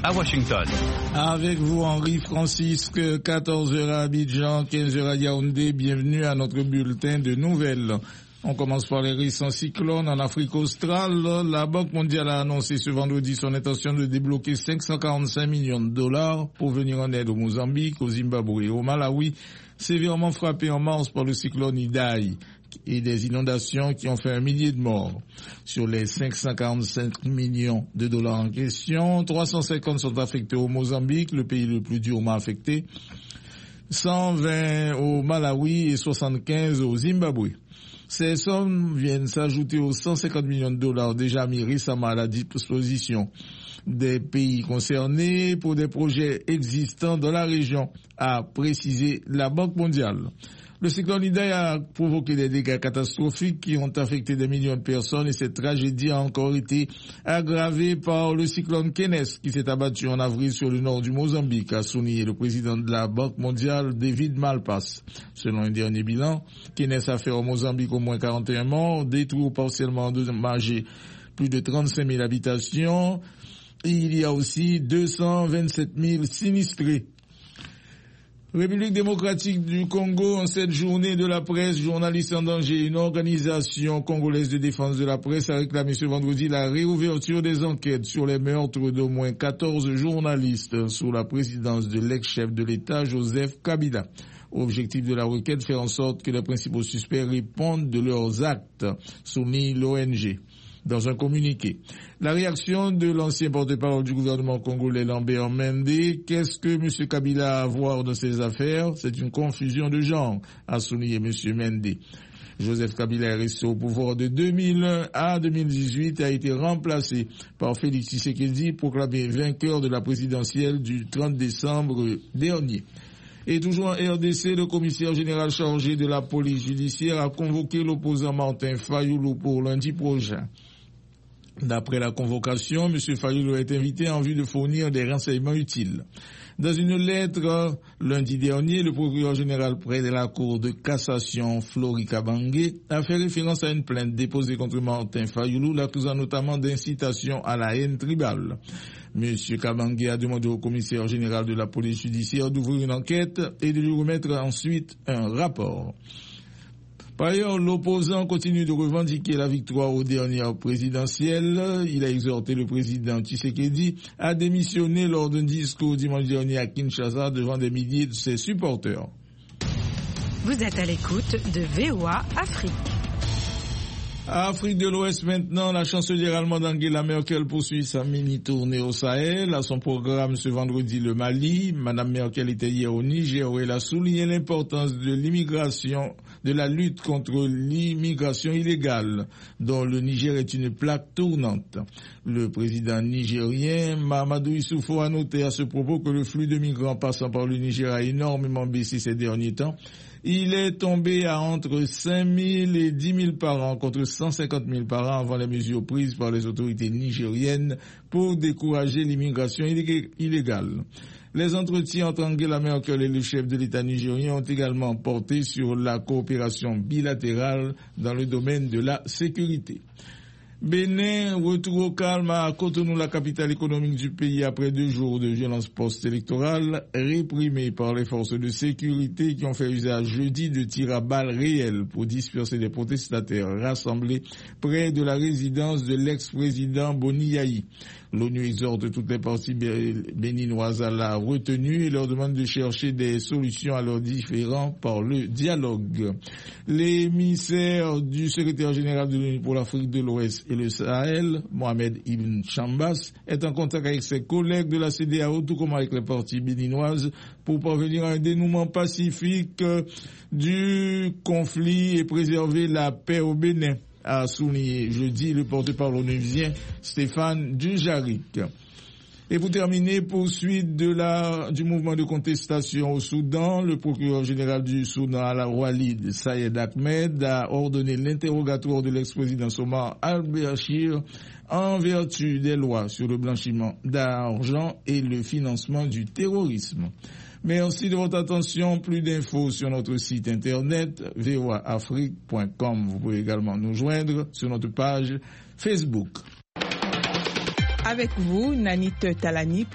à Washington. Avec vous, Henri Francisque, 14h à Abidjan, 15h à Yaoundé. Bienvenue à notre bulletin de nouvelles. On commence par les récents cyclones en Afrique australe. La Banque mondiale a annoncé ce vendredi son intention de débloquer 545 millions de dollars pour venir en aide au Mozambique, au Zimbabwe et au Malawi, sévèrement frappés en mars par le cyclone Idai et des inondations qui ont fait 1 millier de morts. Sur les 545 millions de dollars en question, 350 sont affectés au Mozambique, le pays le plus durement affecté, 120 au Malawi et 75 au Zimbabwe. Ces sommes viennent s'ajouter aux 150 millions de dollars déjà mis récemment à la disposition des pays concernés pour des projets existants dans la région, a précisé la Banque mondiale. Le cyclone Idai a provoqué des dégâts catastrophiques qui ont affecté des millions de personnes et cette tragédie a encore été aggravée par le cyclone Kenneth qui s'est abattu en avril sur le nord du Mozambique, a souligné le président de la Banque mondiale, David Malpass. Selon un dernier bilan, Kenneth a fait au Mozambique au moins 41 morts, détruit ou partiellement endommagé plus de 35 000 habitations. Il y a aussi 227 000 sinistrés. République démocratique du Congo, en cette journée de la presse, journalistes en danger, une organisation congolaise de défense de la presse a réclamé ce vendredi la réouverture des enquêtes sur les meurtres d'au moins 14 journalistes sous la présidence de l'ex-chef de l'État, Joseph Kabila. Objectif de la requête, faire en sorte que les principaux suspects répondent de leurs actes, souligne l'ONG. Dans un communiqué, la réaction de l'ancien porte-parole du gouvernement congolais Lambert Mende, qu'est-ce que M. Kabila a à voir dans ces affaires? C'est une confusion de genre, a souligné M. Mende. Joseph Kabila est resté au pouvoir de 2001 à 2018 et a été remplacé par Félix Tshisekedi, proclamé vainqueur de la présidentielle du 30 décembre dernier. Et toujours en RDC, le commissaire général chargé de la police judiciaire a convoqué l'opposant Martin Fayoulou pour lundi prochain. D'après la convocation, M. Fayoulou est invité en vue de fournir des renseignements utiles. Dans une lettre, lundi dernier, le procureur général près de la Cour de cassation, Flori Kabange, a fait référence à une plainte déposée contre Martin Fayoulou, l'accusant notamment d'incitation à la haine tribale. M. Kabange a demandé au commissaire général de la police judiciaire d'ouvrir une enquête et de lui remettre ensuite un rapport. Par ailleurs, l'opposant continue de revendiquer la victoire aux dernières présidentielles. Il a exhorté le président Tshisekedi à démissionner lors d'un discours dimanche dernier à Kinshasa devant des milliers de ses supporters. Vous êtes à l'écoute de VOA Afrique. Afrique de l'Ouest maintenant, la chancelière allemande Angela Merkel poursuit sa mini-tournée au Sahel. À son programme ce vendredi le Mali. Madame Merkel était hier au Niger où elle a souligné l'importance de l'immigration, de la lutte contre l'immigration illégale, dont le Niger est une plaque tournante. Le président nigérien Mahamadou Issoufou a noté à ce propos que le flux de migrants passant par le Niger a énormément baissé ces derniers temps. Il est tombé à entre 5 000 et 10 000 par an contre 150 000 par an avant les mesures prises par les autorités nigériennes pour décourager l'immigration illégale. Les entretiens entre Angela Merkel et le chef de l'État nigérien ont également porté sur la coopération bilatérale dans le domaine de la sécurité. Bénin, retour au calme à Cotonou, la capitale économique du pays, après 2 jours de violence post-électorale réprimée par les forces de sécurité qui ont fait usage jeudi de tirs à balles réels pour disperser les protestataires rassemblés près de la résidence de l'ex-président Boni Yayi. L'ONU exhorte toutes les parties béninoises à la retenue et leur demande de chercher des solutions à leurs différends par le dialogue. L'émissaire du secrétaire général de l'ONU pour l'Afrique de l'Ouest et le Sahel, Mohamed Ibn Chambas, est en contact avec ses collègues de la CEDEAO, tout comme avec les parties béninoises, pour parvenir à un dénouement pacifique du conflit et préserver la paix au Bénin, a souligné jeudi le porte-parole onusien Stéphane Dujarric. Et pour terminer, poursuite du mouvement de contestation au Soudan, le procureur général du Soudan, Al-Walid Sayed Ahmed, a ordonné l'interrogatoire de l'ex-président Omar al-Bashir en vertu des lois sur le blanchiment d'argent et le financement du terrorisme. Merci de votre attention. Plus d'infos sur notre site internet voaafrique.com. Vous pouvez également nous joindre sur notre page Facebook. Avec vous, Nanit Talani.